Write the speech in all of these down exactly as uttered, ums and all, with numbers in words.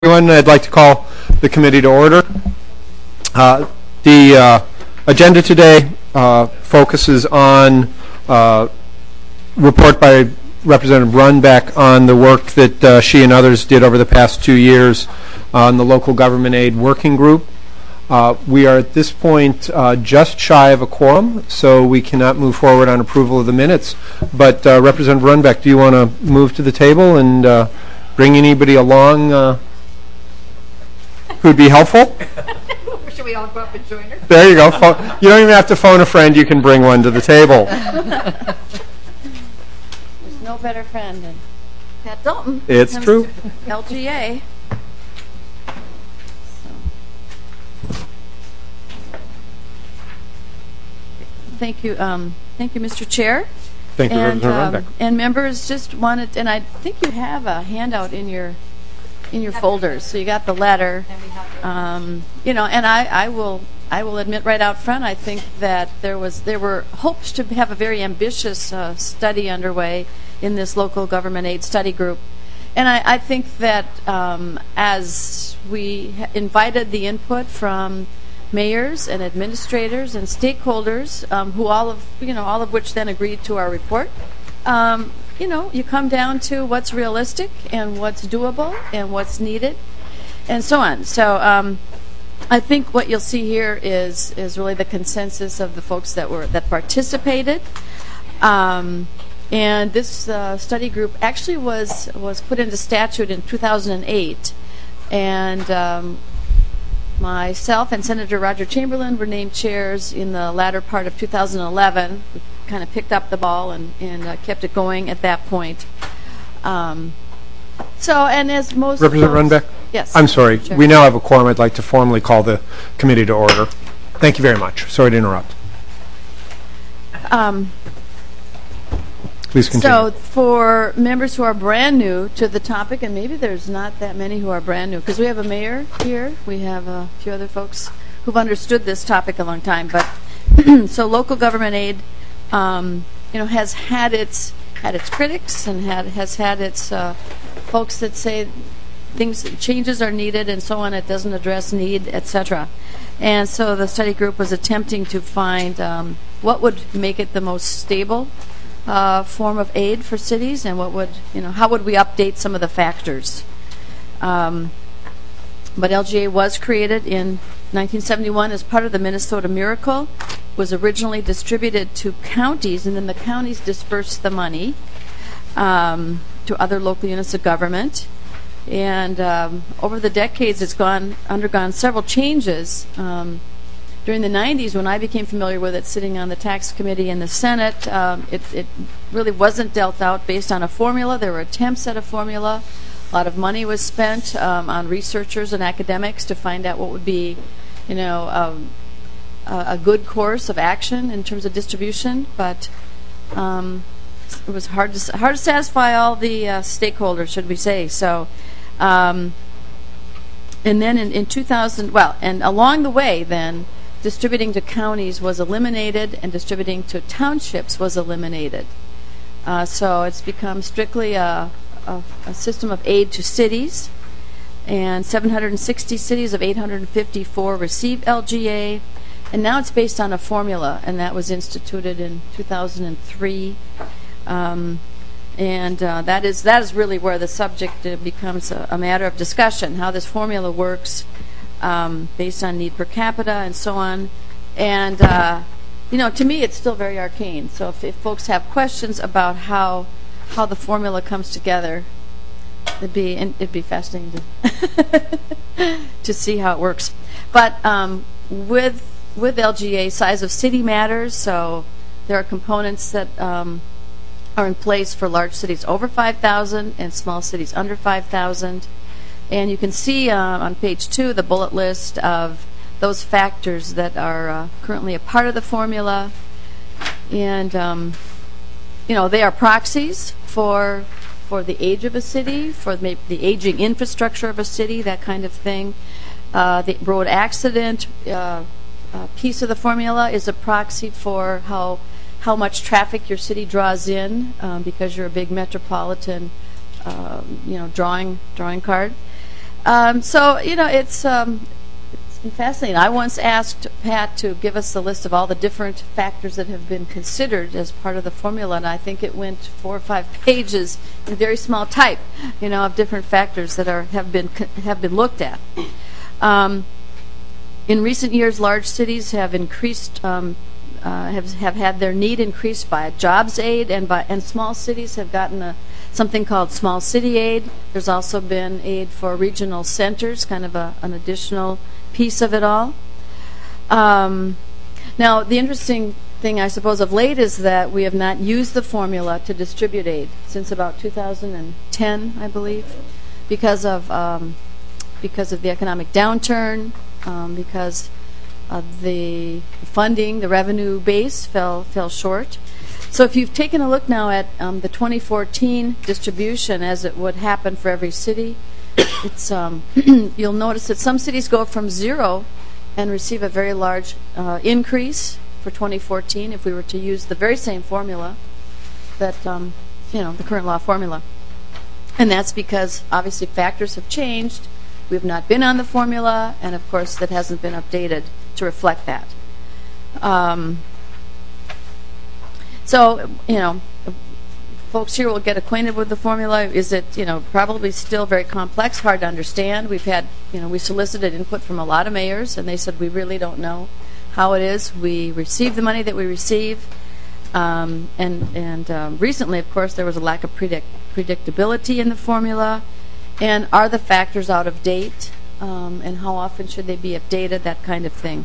Everyone, I'd like to call the committee to order. Uh, the uh, agenda today uh, focuses on uh, report by Representative Runbeck on the work that uh, she and others did over the past two years on the local government aid working group. Uh, we are at this point uh, just shy of a quorum, so we cannot move forward on approval of the minutes. But uh, Representative Runbeck, do you want to move to the table and uh, bring anybody along uh, who'd be helpful? Should we all go up and join her? There you go. Phone. You don't even have to phone a friend. You can bring one to the table. There's no better friend than Pat Dalton. It's true. L G A. So. Thank you, um, thank you, Mister Chair. Thank you, and, Representative um, Runbeck. And members just wanted, and I think you have a handout in your in your folders. So you got the letter. Um, you know, and I, I will I will admit right out front, I think that there was there were hopes to have a very ambitious uh, study underway in this local government aid study group. And I, I think that um, as we invited the input from mayors and administrators and stakeholders, um, who all of you know all of which then agreed to our report. Um, you know, you come down to what's realistic and what's doable and what's needed, and so on. So um, I think what you'll see here is is really the consensus of the folks that were that participated. Um, and this uh, study group actually was was put into statute in two thousand eight, and um, myself and Senator Roger Chamberlain were named chairs in the latter part of two thousand eleven. We kind of picked up the ball and, and uh, kept it going at that point. Um, so, and as most Representative Runbeck? Yes. I'm sorry. Sure. We now have a quorum. I'd like to formally call the committee to order. Thank you very much. Sorry to interrupt. Um, Please continue. So, for members who are brand new to the topic, and maybe there's not that many who are brand new, because we have a mayor here, we have a few other folks who've understood this topic a long time. But so, local government aid, um, you know, has had its had its critics and had has had its uh, folks that say things changes are needed and so on. It doesn't address need, et cetera. And so, the study group was attempting to find um, what would make it the most stable Uh, form of aid for cities, and what would you know how would we update some of the factors. Um, but L G A was created in nineteen seventy-one as part of the Minnesota Miracle. Was originally distributed to counties, and then the counties dispersed the money um, to other local units of government. And um, over the decades, it's gone undergone several changes. Um, During the nineties, when I became familiar with it, sitting on the tax committee in the Senate, um, it, it really wasn't dealt out based on a formula. There were attempts at a formula. A lot of money was spent um, on researchers and academics to find out what would be, you know, um, a, a good course of action in terms of distribution. But um, it was hard to hard to satisfy all the uh, stakeholders, should we say? So. Um, and then in, in two thousand, well, and along the way, then. Distributing to counties was eliminated, and distributing to townships was eliminated. Uh, so it's become strictly a, a, a system of aid to cities, and seven hundred sixty cities of eight hundred fifty-four receive L G A, and now it's based on a formula, and that was instituted in two thousand three. Um, and uh, that is that is really where the subject uh, becomes a, a matter of discussion, how this formula works. Um, based on need per capita and so on. And, uh, you know, to me it's still very arcane. So if, if folks have questions about how how the formula comes together, it'd be, it'd be fascinating to, to see how it works. But um, with, with L G A, size of city matters. So there are components that um, are in place for large cities over five thousand and small cities under five thousand. And you can see uh, on page two the bullet list of those factors that are uh, currently a part of the formula. And, um, you know, they are proxies for for the age of a city, for maybe the aging infrastructure of a city, that kind of thing. Uh, the road accident uh, uh, piece of the formula is a proxy for how, how much traffic your city draws in um, because you're a big metropolitan um, you know, drawing drawing card. Um, so, you know, it's, um, it's been fascinating. I once asked Pat to give us the list of all the different factors that have been considered as part of the formula, and I think it went four or five pages in very small type, you know, of different factors that are have been have been looked at. Um, in recent years, large cities have increased, um, uh, have have had their need increased by a jobs aid, and by and small cities have gotten a something called small city aid. There's also been aid for regional centers, kind of a, an additional piece of it all. Um, now, the interesting thing, I suppose, of late is that we have not used the formula to distribute aid since about two thousand ten, I believe, because of um, because of the economic downturn, um, because of the funding, the revenue base fell fell short. So if you've taken a look now at um, the twenty fourteen distribution, as it would happen for every city, it's um, you'll notice that some cities go from zero and receive a very large uh, increase for twenty fourteen if we were to use the very same formula, that um, you know, the current law formula. And that's because obviously factors have changed. We've not been on the formula, and of course that hasn't been updated to reflect that. Um, So, you know, folks here will get acquainted with the formula. Is it, you know, probably still very complex, hard to understand? We've had, you know, we solicited input from a lot of mayors, and they said we really don't know how it is. We receive the money that we receive. Um, and and um, recently, of course, there was a lack of predict predictability in the formula. And are the factors out of date? Um, and how often should they be updated? That kind of thing.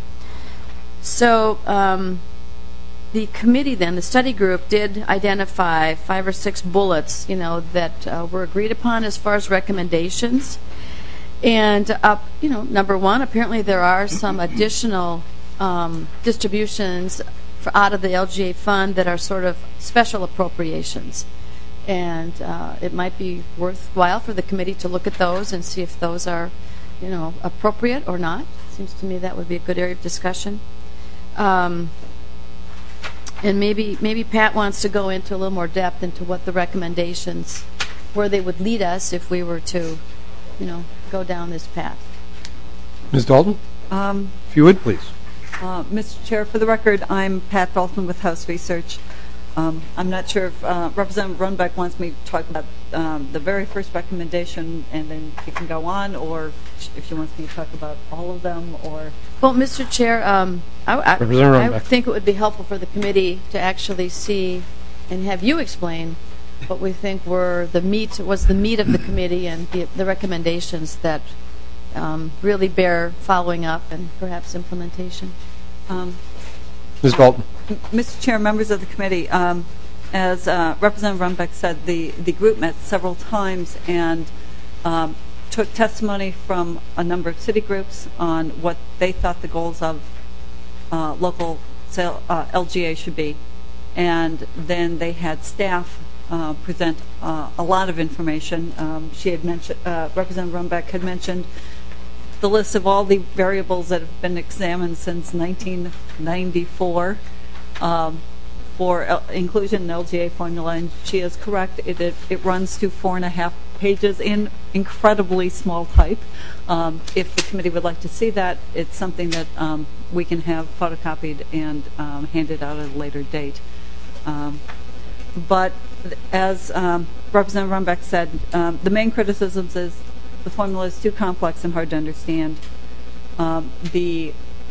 So, um, the committee then, the study group, did identify five or six bullets, you know, that uh, were agreed upon as far as recommendations. And, uh, you know, number one, apparently there are some additional um, distributions for, out of the L G A fund that are sort of special appropriations. And uh, it might be worthwhile for the committee to look at those and see if those are, you know, appropriate or not. Seems to me that would be a good area of discussion. Um, And maybe maybe Pat wants to go into a little more depth into what the recommendations, where they would lead us if we were to, you know, go down this path. Miz Dalton? Um, If you would, please. uh, Mister Chair, for the record, I'm Pat Dalton with House Research. Um, I'm not sure if uh, Representative Runbeck wants me to talk about um, the very first recommendation and then he can go on, or if she wants me to talk about all of them, or... Well, Mister Chair, um, I, I, Representative I Runbeck. think it would be helpful for the committee to actually see and have you explain what we think were the meat, was the meat of the committee and the, the recommendations that um, really bear following up and perhaps implementation. Um, Miz Dalton? Mister Chair, members of the committee, um, as uh, Representative Runbeck said, the, the group met several times and um, took testimony from a number of city groups on what they thought the goals of uh, local sale, uh, L G A should be. And then they had staff uh, present uh, a lot of information. Um, she had mentioned, uh, Representative Runbeck had mentioned the list of all the variables that have been examined since nineteen ninety-four um, for L inclusion in L G A formula, and she is correct. It, it, it runs to four and a half pages in incredibly small type. Um, if the committee would like to see that, it's something that um, we can have photocopied and um, handed out at a later date. Um, but as um, Representative Runbeck said, um, the main criticisms is the formula is too complex and hard to understand. Um, the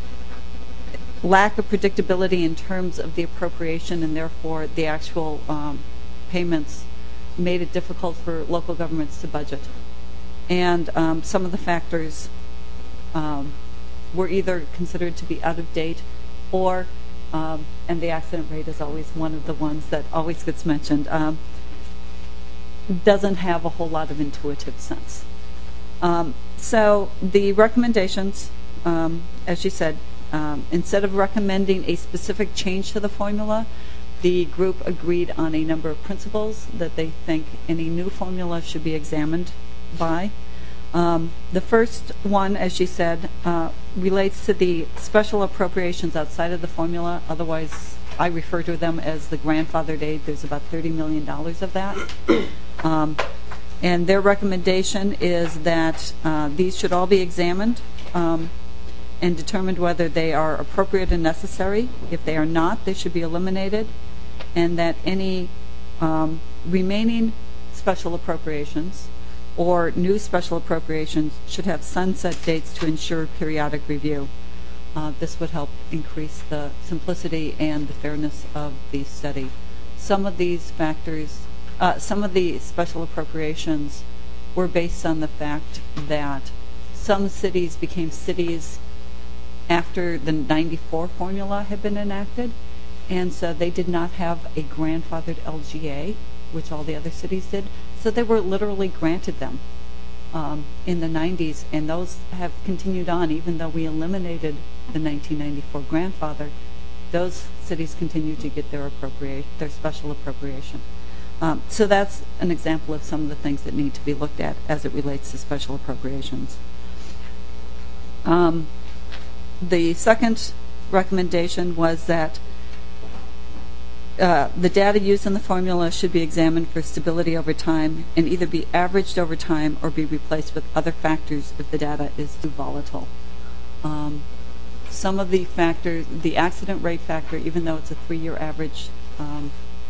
lack of predictability in terms of the appropriation and therefore the actual um, payments made it difficult for local governments to budget. And um, some of the factors um, were either considered to be out of date or, um, and the accident rate is always one of the ones that always gets mentioned, um, doesn't have a whole lot of intuitive sense. Um, so the recommendations, um, as you said, um, instead of recommending a specific change to the formula, the group agreed on a number of principles that they think any new formula should be examined by. Um, the first one, as she said, uh, relates to the special appropriations outside of the formula. Otherwise, I refer to them as the grandfathered aid. There's about thirty million dollars of that. Um, And their recommendation is that uh, these should all be examined um, and determined whether they are appropriate and necessary. If they are not, they should be eliminated, and that any um, remaining special appropriations or new special appropriations should have sunset dates to ensure periodic review. Uh, this would help increase the simplicity and the fairness of the study. Some of these factors, uh, some of the special appropriations were based on the fact that some cities became cities after the ninety-four formula had been enacted, and so they did not have a grandfathered L G A, which all the other cities did. So they were literally granted them um, in the nineties, and those have continued on even though we eliminated the nineteen ninety-four grandfather. Those cities continue to get their appropriate, their special appropriation. Um, so that's an example of some of the things that need to be looked at as it relates to special appropriations. Um, the second recommendation was that uh, the data used in the formula should be examined for stability over time and either be averaged over time or be replaced with other factors if the data is too volatile. Um, some of the factors, the accident rate factor, even though it's a three-year average um,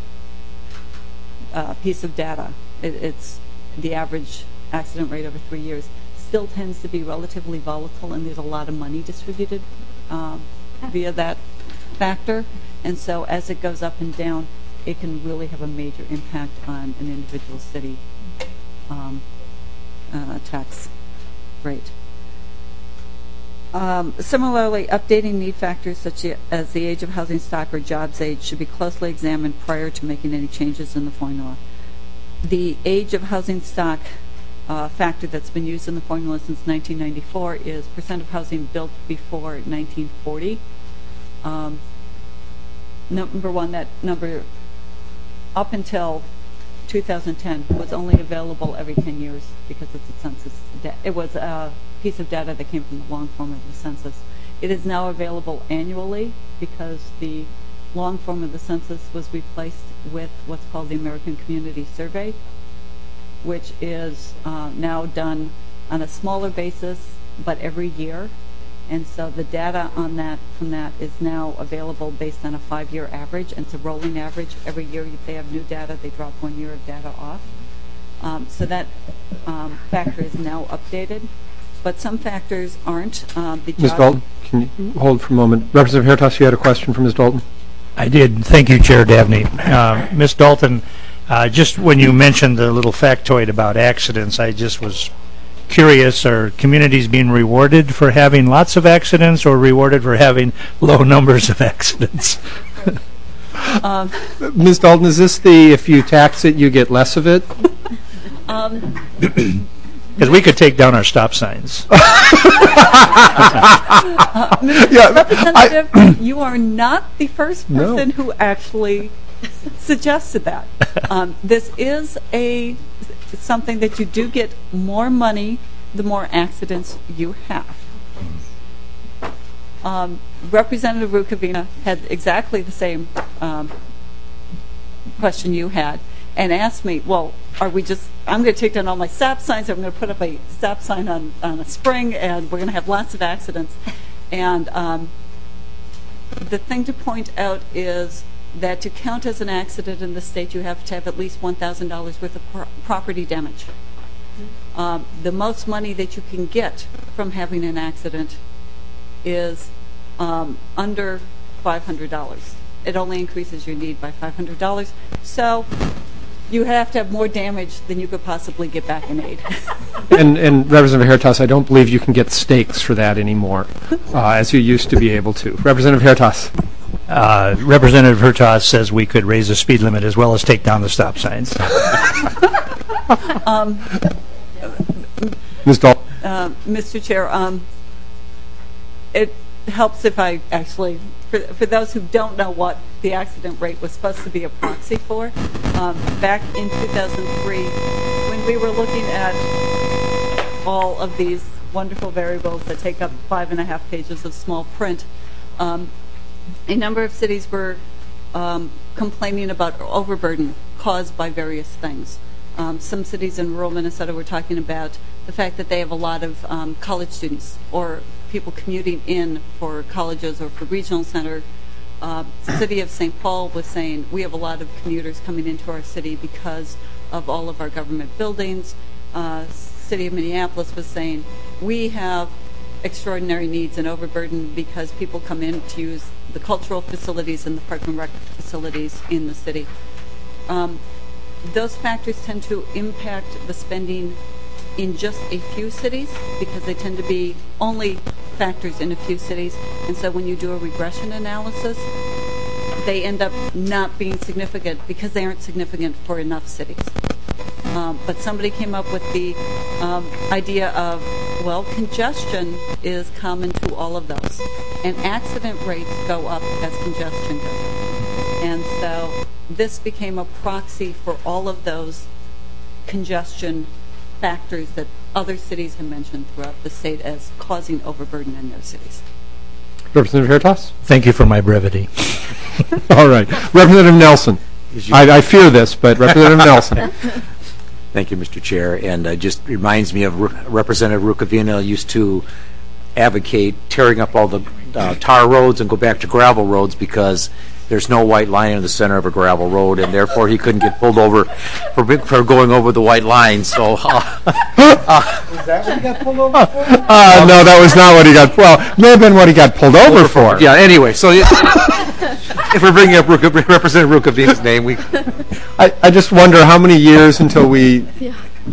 uh, piece of data, it, it's the average accident rate over three years, still tends to be relatively volatile, and there's a lot of money distributed um, via that factor. And so as it goes up and down, it can really have a major impact on an individual city um, uh, tax rate. Um, similarly, updating need factors such as the age of housing stock or jobs age should be closely examined prior to making any changes in the formula. The age of housing stock uh, factor that's been used in the formula since nineteen ninety-four is percent of housing built before nineteen forty. Um, number one, that number up until two thousand ten was only available every ten years because it's a census. It was a piece of data that came from the long form of the census. It is now available annually because the long form of the census was replaced with what's called the American Community Survey, which is uh, now done on a smaller basis but every year. And so the data on that from that is now available based on a five-year average, and it's a rolling average. Every year if they have new data, they drop one year of data off. Um, so that um, factor is now updated, but some factors aren't. Um, the Miz Dalton, can you hold for a moment? Representative Hertaus, you had a question for Miz Dalton? I did. Thank you, Chair Dabney. Uh, Miz Dalton, uh, just when you mentioned the little factoid about accidents, I just was curious, are communities being rewarded for having lots of accidents or rewarded for having low numbers of accidents? um, Miz Dalton, is this the if you tax it, you get less of it? Um, Because we could take down our stop signs. uh, yeah, Representative, I, you are not the first person no. who actually suggested that. Um, this is a something that you do get more money the more accidents you have. Um, Representative Rukavina had exactly the same um, question you had and asked me, well, are we just, I'm going to take down all my stop signs, I'm going to put up a stop sign on, on a spring, and we're going to have lots of accidents. And um, the thing to point out is that to count as an accident in the state, you have to have at least one thousand dollars worth of pro property damage. Mm-hmm. um, the most money that you can get from having an accident is um, under five hundred dollars. It only increases your need by five hundred dollars. So you have to have more damage than you could possibly get back in aid. and, and Representative Hertaus, I don't believe you can get stakes for that anymore, uh, as you used to be able to. Representative Hertaus. Uh, Representative Hertaus says we could raise the speed limit as well as take down the stop signs. um, Miz Dalton. Uh, Mister Chair, um, it helps if I actually, for, for those who don't know what the accident rate was supposed to be a proxy for, um, back in two thousand three, when we were looking at all of these wonderful variables that take up five and a half pages of small print, um, a number of cities were um, complaining about overburden caused by various things. Um, some cities in rural Minnesota were talking about the fact that they have a lot of um, college students or people commuting in for colleges or for regional center. Uh, city of Saint Paul was saying we have a lot of commuters coming into our city because of all of our government buildings. Uh, city of Minneapolis was saying we have extraordinary needs and overburden because people come in to use the cultural facilities and the park and rec facilities in the city. Um, those factors tend to impact the spending in just a few cities because they tend to be only factors in a few cities. And so when you do a regression analysis, they end up not being significant because they aren't significant for enough cities. Um, but somebody came up with the um, idea of, well, congestion is common to all of those. And accident rates go up as congestion goes up. And so this became a proxy for all of those congestion factors that other cities have mentioned throughout the state as causing overburden in their cities. Representative Veritas? Thank you for my brevity. All right. Representative Nelson. I, I fear this, but Representative Nelson. Thank you, Mister Chair. And it just reminds me of Re- Representative Rukavina used to advocate tearing up all the uh, tar roads and go back to gravel roads because there's no white line in the center of a gravel road, and therefore he couldn't get pulled over for, for going over the white line. So, uh, uh, Is that what he got pulled over for? Uh, no, that was not what he got. Well, may have been what he got pulled over for. yeah. Anyway, so if we're bringing up Ruka, Representative Rukavina's name, we. I, I just wonder how many years until we. Yeah.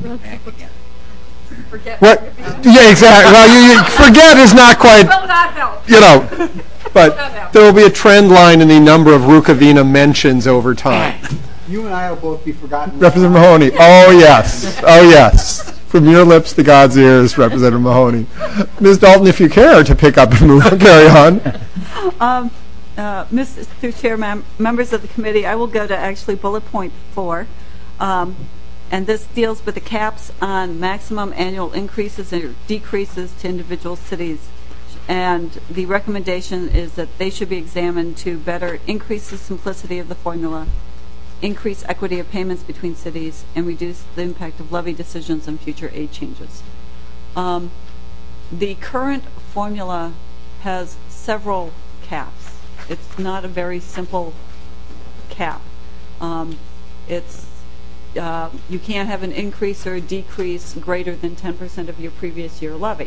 Forget. What? Yeah, exactly. Well, you, you forget is not quite. Will not help. You know, but there will be a trend line in the number of Rukavina mentions over time. You and I will both be forgotten. Representative Mahoney. Oh yes. Oh yes. From your lips to God's ears, Representative Mahoney. Miz Dalton, if you care to pick up and move, carry on. Um, uh, Mister Chair, mem- members of the committee, I will go to actually bullet point four. Um, and this deals with the caps on maximum annual increases or decreases to individual cities. And the recommendation is that they should be examined to better increase the simplicity of the formula, increase equity of payments between cities, and reduce the impact of levy decisions and future aid changes. Um, the current formula has several caps. It's not a very simple cap. Um, it's uh, you can't have an increase or a decrease greater than ten percent of your previous year levy.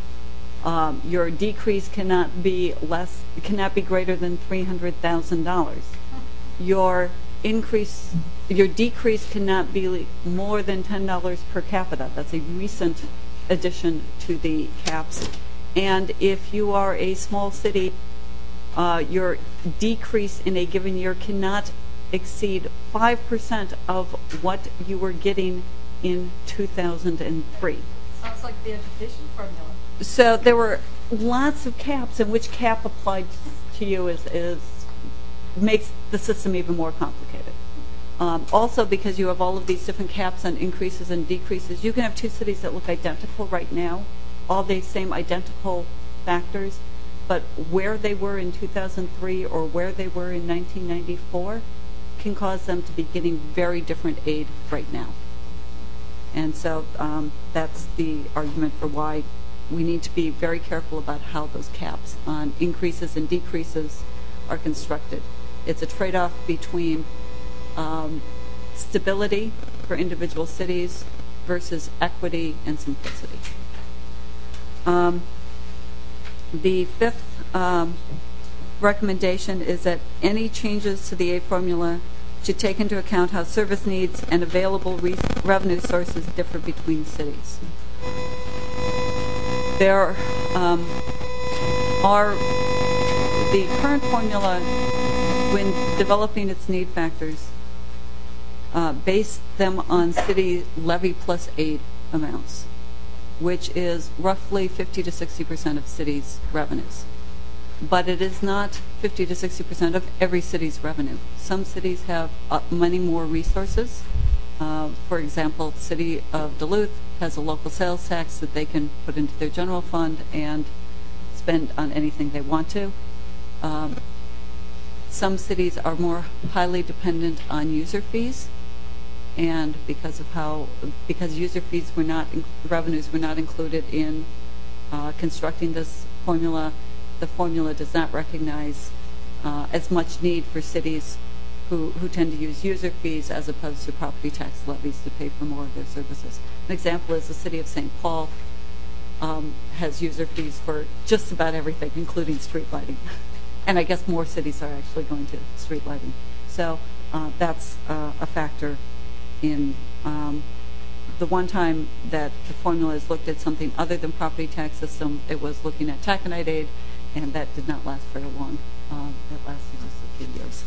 Um, your decrease cannot be less, cannot be greater than three hundred thousand dollars. Your increase, your decrease cannot be more than ten dollars per capita. That's a recent addition to the caps. And if you are a small city, uh, your decrease in a given year cannot exceed five percent of what you were getting in two thousand three. Sounds like the education formula. So there were lots of caps, and which cap applied to you is, is makes the system even more complicated. Um, also, because you have all of these different caps on increases and decreases, you can have two cities that look identical right now, all the same identical factors, but where they were in two thousand three or where they were in nineteen ninety-four can cause them to be getting very different aid right now. And so um, that's the argument for why we need to be very careful about how those caps on increases and decreases are constructed. It's a trade-off between um, stability for individual cities versus equity and simplicity. Um, the fifth um, recommendation is that any changes to the aid formula should take into account how service needs and available re- revenue sources differ between cities. There um, are the current formula, when developing its need factors, uh, based them on city levy plus aid amounts, which is roughly fifty to sixty percent of cities' revenues. But it is not fifty to sixty percent of every city's revenue. Some cities have uh, many more resources. Uh, for example, the city of Duluth has a local sales tax that they can put into their general fund and spend on anything they want to. Um, some cities are more highly dependent on user fees, and because of how, because user fees were not, revenues were not included in uh, constructing this formula, the formula does not recognize uh, as much need for cities who, who tend to use user fees as opposed to property tax levies to pay for more of their services. An example is the city of Saint Paul um, has user fees for just about everything, including street lighting. And I guess more cities are actually going to street lighting. So uh, that's uh, a factor in um, the one time that the formula has looked at something other than property tax system, it was looking at taconite aid, and that did not last very long. Um, it lasted just a few years.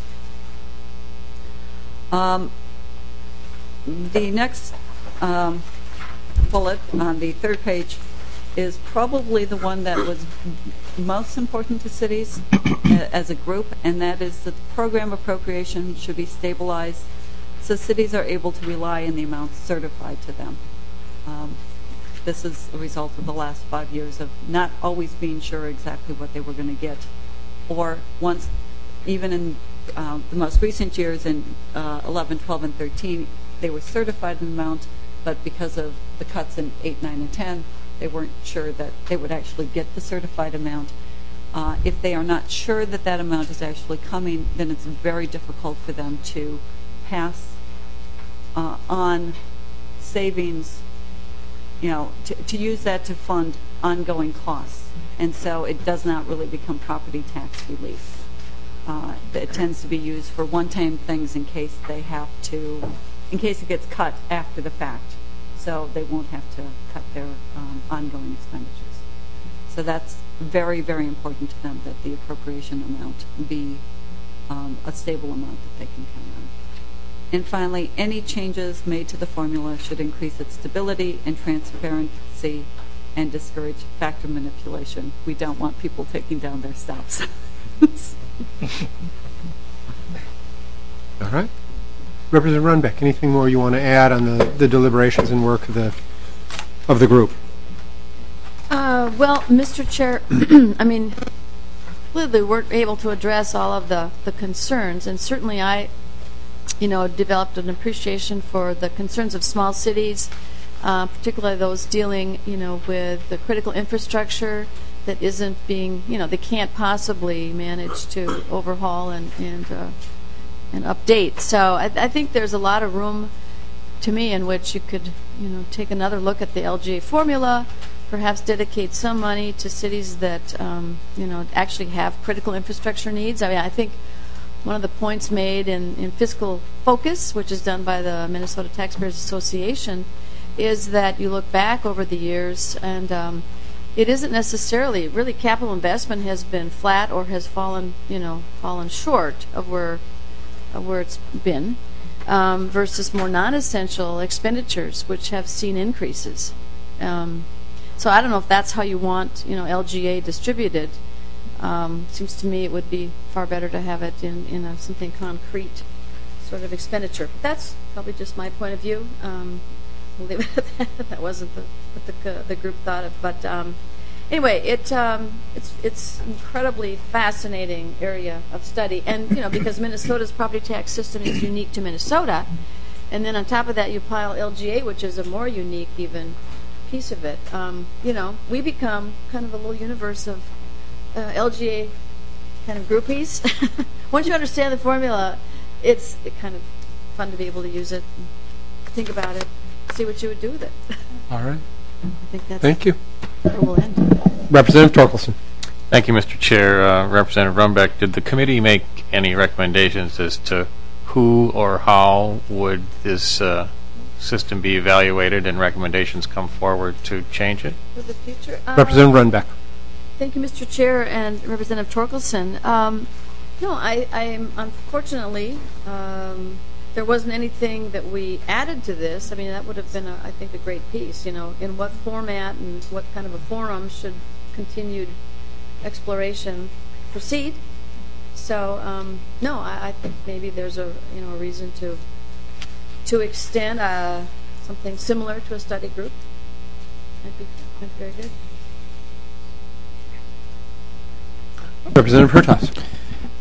Um, the next um, bullet on the third page is probably the one that was most important to cities as a group, and that is that the program appropriation should be stabilized so cities are able to rely on the amounts certified to them. Um, this is a result of the last five years of not always being sure exactly what they were going to get, or once, even in uh, the most recent years in uh, eleven, twelve, and thirteen, they were certified an amount, but because of the cuts in eight, nine, and ten, they weren't sure that they would actually get the certified amount. Uh, if they are not sure that that amount is actually coming, then it's very difficult for them to pass uh, on savings, you know, to, to use that to fund ongoing costs. And so it does not really become property tax relief. Uh, it tends to be used for one-time things in case they have to, in case it gets cut after the fact. So they won't have to cut their um, ongoing expenditures. So that's very, very important to them that the appropriation amount be um, a stable amount that they can count on. And finally, any changes made to the formula should increase its stability and transparency and discourage factor manipulation. We don't want people taking down their stocks. All right. Representative Runbeck, anything more you want to add on the, the deliberations and work of the of the group? Uh, well, Mister Chair, I mean, clearly weren't able to address all of the, the concerns, and certainly I, you know, developed an appreciation for the concerns of small cities, uh, particularly those dealing, you know, with the critical infrastructure that isn't being, you know, they can't possibly manage to overhaul and, and uh, and update. So I, I think there's a lot of room, to me, in which you could, you know, take another look at the L G A formula, perhaps dedicate some money to cities that, um, you know, actually have critical infrastructure needs. I mean, I think one of the points made in, in fiscal focus, which is done by the Minnesota Taxpayers Association, is that you look back over the years and um, it isn't necessarily, really capital investment has been flat or has fallen, you know, fallen short of where where it's been, um, versus more non-essential expenditures, which have seen increases. Um, so I don't know if that's how you want, you know, L G A distributed. Um, seems to me it would be far better to have it in, in a, something concrete sort of expenditure. But that's probably just my point of view. Um, we'll leave it at that. That wasn't the, what the, uh, the group thought of. But um, anyway, it um, it's it's incredibly fascinating area of study, and you know, because Minnesota's property tax system is unique to Minnesota, and then on top of that you pile L G A, which is a more unique even piece of it. Um, you know, we become kind of a little universe of uh, L G A kind of groupies. Once you understand the formula, it's it kind of fun to be able to use it, think about it, see what you would do with it. All right. I think that's Thank you. where we'll end. Representative Torkelson. Thank you, Mister Chair. Uh, Representative Runbeck, did the committee make any recommendations as to who or how would this uh, system be evaluated and recommendations come forward to change it? For the future? Um, Representative Runbeck. Thank you, Mister Chair and Representative Torkelson. Um, no, I, I'm unfortunately, um, there wasn't anything that we added to this. I mean, that would have been, a, I think, a great piece. You know, in what format and what kind of a forum should continued exploration proceed? So, um, no, I, I think maybe there's a you know a reason to to extend uh, something similar to a study group. That'd be, that'd be very good. Representative Hertaus.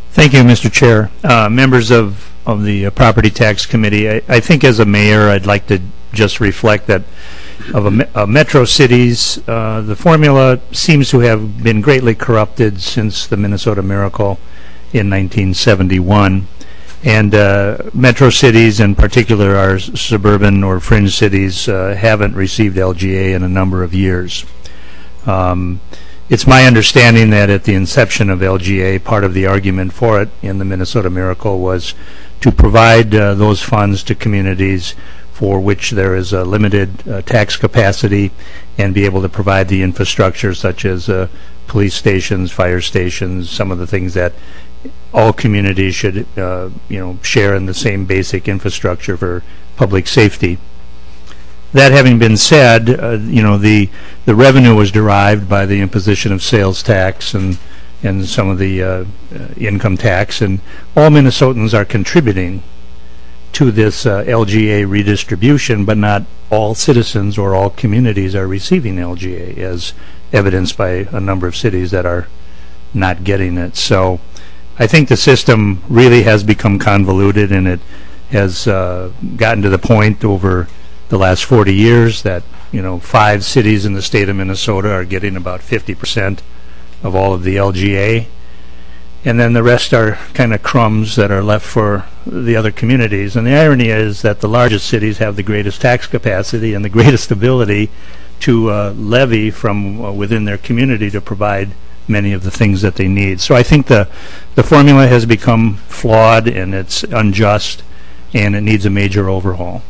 Thank you, Mister Chair. Uh, members of, of the uh, Property Tax Committee, I, I think as a mayor I'd like to just reflect that of a, me uh, metro cities, uh, the formula seems to have been greatly corrupted since the Minnesota Miracle in nineteen seventy-one. And uh, metro cities, in particular our suburban or fringe cities, uh, haven't received L G A in a number of years. Um, it's my understanding that at the inception of L G A, part of the argument for it in the Minnesota Miracle was to provide uh, those funds to communities for which there is a limited uh, tax capacity, and be able to provide the infrastructure such as uh, police stations, fire stations, some of the things that all communities should uh, you know, share in the same basic infrastructure for public safety. That having been said, uh, you know, the the revenue was derived by the imposition of sales tax and and some of the uh, uh, income tax, and all Minnesotans are contributing to this uh, L G A redistribution, but not all citizens or all communities are receiving L G A, as evidenced by a number of cities that are not getting it. So I think the system really has become convoluted, and it has uh, gotten to the point over the last forty years that, you know, five cities in the state of Minnesota are getting about fifty percent of all of the L G A, and then the rest are kind of crumbs that are left for the other communities. And the irony is that the largest cities have the greatest tax capacity and the greatest ability to uh, levy from uh, within their community to provide many of the things that they need. So I think the the formula has become flawed, and it's unjust, and it needs a major overhaul.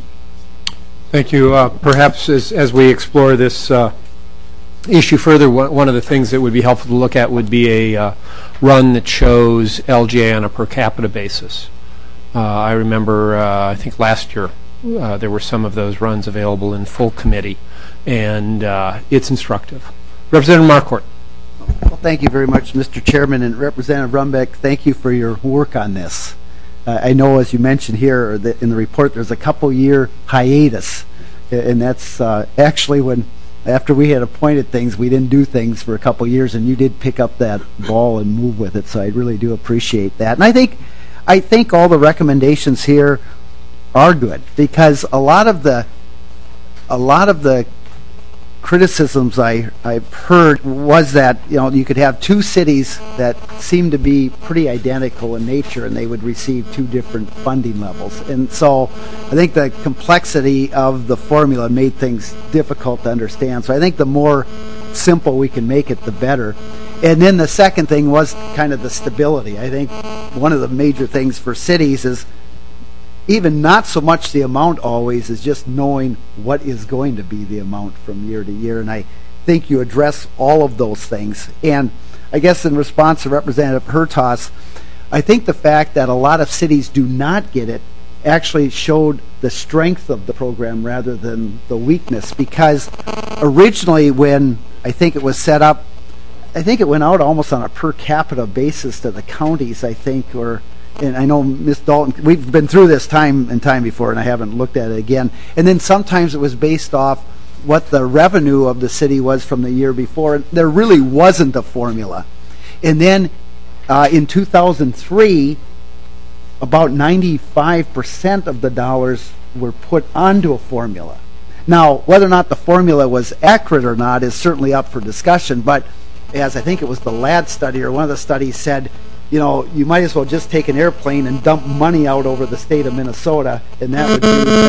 Thank you. Uh, perhaps as, as we explore this uh, issue further, one, one of the things that would be helpful to look at would be a uh, run that shows L G A on a per capita basis. Uh, I remember, uh, I think last year, uh, there were some of those runs available in full committee, and uh, it's instructive. Representative Marquardt. Well, thank you very much, Mister Chairman, and Representative Rumbeck, thank you for your work on this. Uh, I know, as you mentioned here that in the report, there's a couple-year hiatus, and that's uh, actually when, after we had appointed things, we didn't do things for a couple years, and you did pick up that ball and move with it, so I really do appreciate that. And I think, I think all the recommendations here are good, because a lot of the, a lot of the criticisms I, I've heard was that, you know, you could have two cities that seem to be pretty identical in nature, and they would receive two different funding levels. And so I think the complexity of the formula made things difficult to understand. So I think the more simple we can make it, the better. And then the second thing was kind of the stability. I think one of the major things for cities is even not so much the amount always, is just knowing what is going to be the amount from year to year. And I think you address all of those things. And I guess in response to Representative Hertaus, I think the fact that a lot of cities do not get it actually showed the strength of the program rather than the weakness, because originally when I think it was set up, I think it went out almost on a per capita basis to the counties, I think, or and I know Miz Dalton, we've been through this time and time before, and I haven't looked at it again. And then sometimes it was based off what the revenue of the city was from the year before. There really wasn't a formula. And then uh, in two thousand three, about ninety-five percent of the dollars were put onto a formula. Now, whether or not the formula was accurate or not is certainly up for discussion, but as I think it was the Ladd study or one of the studies said, you know, you might as well just take an airplane and dump money out over the state of Minnesota, and that would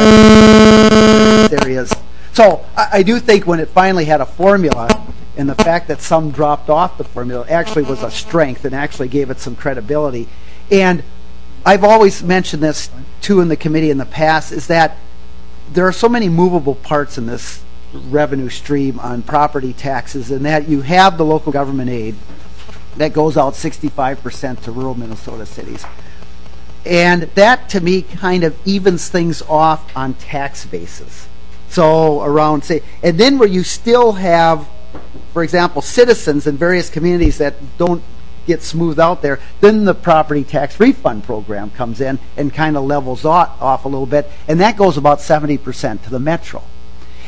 do areas. So I, I do think when it finally had a formula, and the fact that some dropped off the formula actually was a strength and actually gave it some credibility. And I've always mentioned this, too, in the committee in the past, is that there are so many movable parts in this revenue stream on property taxes, and that you have the local government aid that goes out sixty-five percent to rural Minnesota cities. And that, to me, kind of evens things off on tax basis. So around, say, and then where you still have, for example, citizens in various communities that don't get smoothed out there, then the property tax refund program comes in and kind of levels off, off a little bit, and that goes about seventy percent to the metro.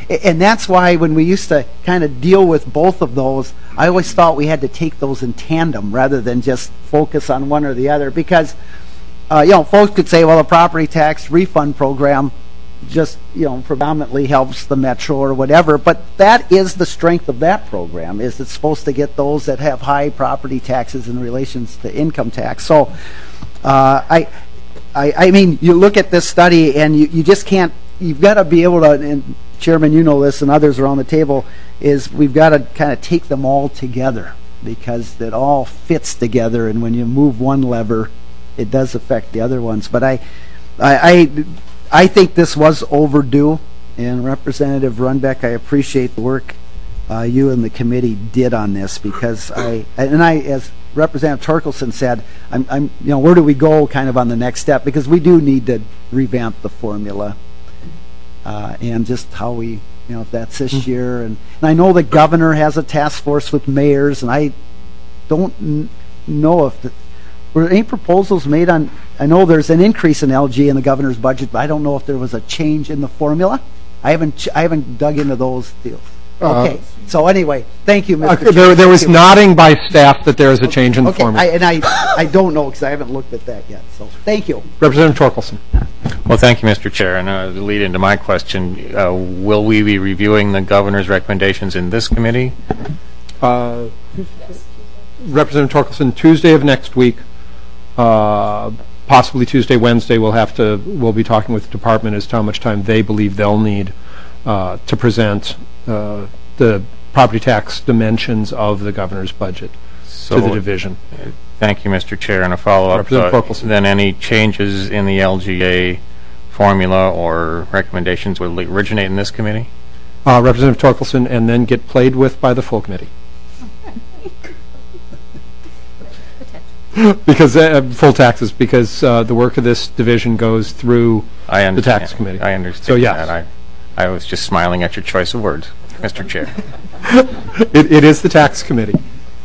A- And that's why when we used to kind of deal with both of those, I always thought we had to take those in tandem rather than just focus on one or the other. Because, uh, you know, folks could say, well, a property tax refund program just, you know, predominantly helps the metro or whatever. But that is the strength of that program, is it's supposed to get those that have high property taxes in relations to income tax. So uh, I, I, I mean, you look at this study and you, you just can't, you've got to be able to, and Chairman, you know this, and others around the table, is we've got to kind of take them all together because it all fits together, and when you move one lever, it does affect the other ones. But I, I, I, I think this was overdue, and Representative Runbeck, I appreciate the work uh, you and the committee did on this, because I, and I, as Representative Torkelson said, I'm, I'm, you know, where do we go kind of on the next step, because we do need to revamp the formula. Uh, and just how we, you know, if that's this year. And, and I know the governor has a task force with mayors, and I don't n- know if, the, were any proposals made on, I know there's an increase in L G in the governor's budget, but I don't know if there was a change in the formula. I haven't, ch- I haven't dug into those deals. Okay, uh, so anyway, thank you, Mister Uh, there, there was nodding by staff that there is a change in the okay, formula. I, and I, I don't know because I haven't looked at that yet. So thank you. Representative Torkelson. Well, thank you, Mister Chair. And uh, to lead into my question, uh, will we be reviewing the governor's recommendations in this committee? Uh, Representative Torkelson, Tuesday of next week, uh, possibly Tuesday, Wednesday, we'll have to, we'll be talking with the department as to how much time they believe they'll need uh, to present uh, the property tax dimensions of the governor's budget so to the division. Uh, thank you, Mister Chair. And a follow-up, Representative uh, Torkelson. then any changes in the L G A formula or recommendations will originate in this committee? Uh, Representative Torkelson, and then get played with by the full committee. because uh, full taxes, because uh, the work of this division goes through I the tax committee. I understand so, yes. that. I, I was just smiling at your choice of words, Mister Chair. it, it is the tax committee.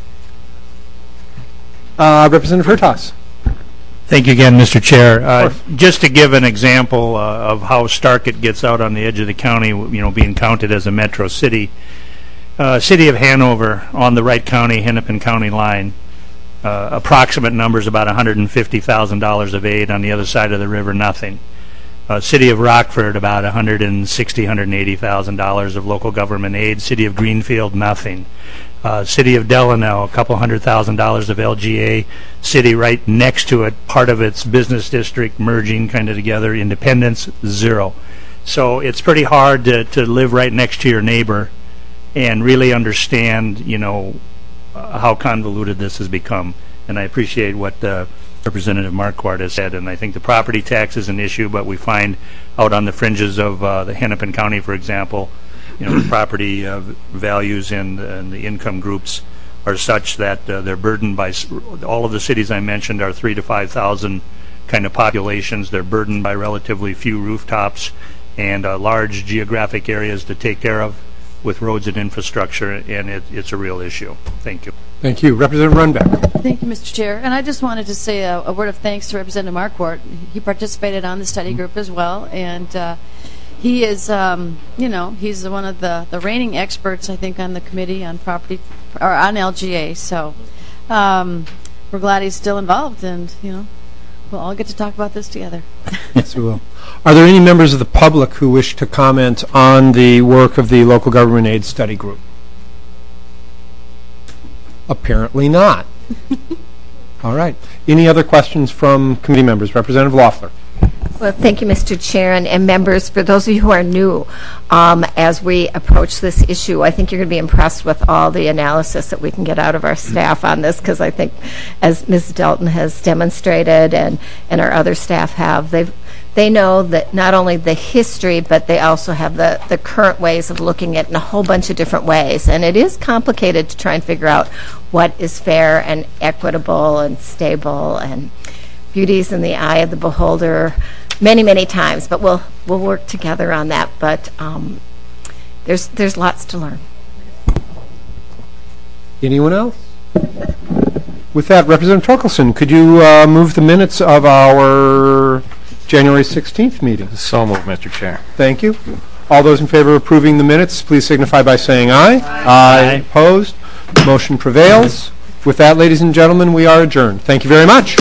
Uh, Representative Hertaus. Thank you again, Mister Chair. Uh, just to give an example uh, of how stark it gets out on the edge of the county, you know, being counted as a metro city, uh, City of Hanover on the Wright County, Hennepin County line, uh, approximate numbers about one hundred fifty thousand dollars of aid. On the other side of the river, nothing. Uh, City of Rockford, about one hundred sixty thousand dollars, one hundred eighty thousand dollars of local government aid. City of Greenfield, nothing. Uh, City of Delano, a couple hundred thousand dollars of L G A. City right next to it, part of its business district merging kind of together. Independence, zero. So it's pretty hard to, to live right next to your neighbor and really understand, you know, uh, how convoluted this has become. And I appreciate what uh, Representative Marquardt has said. And I think the property tax is an issue, but we find out on the fringes of uh, the Hennepin County, for example, you know, the property uh, values and, and the income groups are such that uh, they're burdened by, all of the cities I mentioned are three to five thousand kind of populations. They're burdened by relatively few rooftops and uh, large geographic areas to take care of with roads and infrastructure, and it, it's a real issue. Thank you. Thank you. Representative Runbeck. Thank you, Mister Chair. And I just wanted to say a, a word of thanks to Representative Marquardt. He participated on the study group as well, and uh, he is, um, you know, he's one of the, the reigning experts, I think, on the committee on property, or on L G A. So um, we're glad he's still involved, and, you know, we'll all get to talk about this together. Yes, we will. Are there any members of the public who wish to comment on the work of the Local Government Aid Study Group? Apparently not. All right. Any other questions from committee members? Representative Loeffler. Well, thank you, Mister Chair, and, and members. For those of you who are new, um, as we approach this issue, I think you're going to be impressed with all the analysis that we can get out of our staff on this, because I think, as Miz Dalton has demonstrated and, and our other staff have, they've they know that not only the history, but they also have the, the current ways of looking at it in a whole bunch of different ways. And it is complicated to try and figure out what is fair and equitable and stable, and beauty's in the eye of the beholder many, many times. But we'll we'll work together on that. But um, there's there's lots to learn. Anyone else? With that, Representative Torkelson, could you uh, move the minutes of our January sixteenth meeting? So moved, Mister Chair. Thank you. All those in favor of approving the minutes, please signify by saying aye. Aye. Opposed? Motion prevails. With that, ladies and gentlemen, we are adjourned. Thank you very much.